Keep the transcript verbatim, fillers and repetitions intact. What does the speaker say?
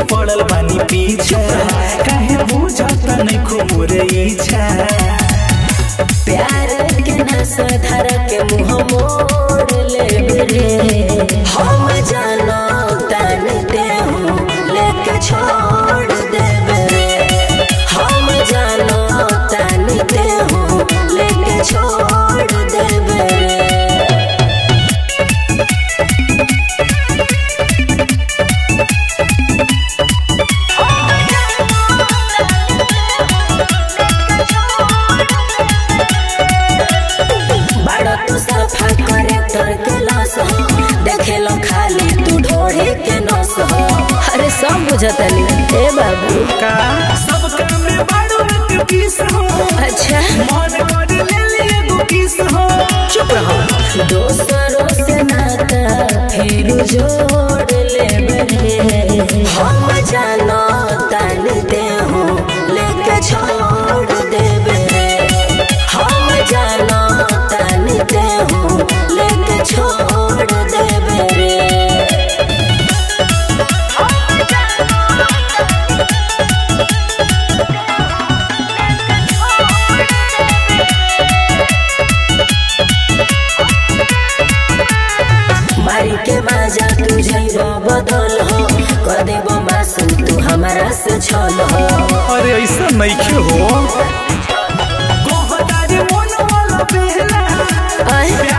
पड़ल बानी पीछे काहे बुझत नहीं खुमरे इच्छा प्यार के नशा धर के मुँह मोड़ ले रे हम जानो तानते हूँ लेके छोड़ दे रे हम जानो तानते हूँ लेके छोड़ दे रे देखे लो खाली तू ढोढ़े के नस हो अरे सब बुझतली ए बाबू का सब काम में बाड़ू के पीस हो अच्छा मन कर ले ले एगो किस हो चुप रहो दोस्तों से नाता फिर जोड़ ले बरे हम जानो तानते हूँ लेके छोड़ दे बरे हम जानो तानते हूँ लेके छोड़ दे बरे मारी के बाजा तू जइबो बदल हो कर देबो मासूम तू हमारा से छल हो अरे ऐसा नहीं हो गोहदारी मन वाला पहला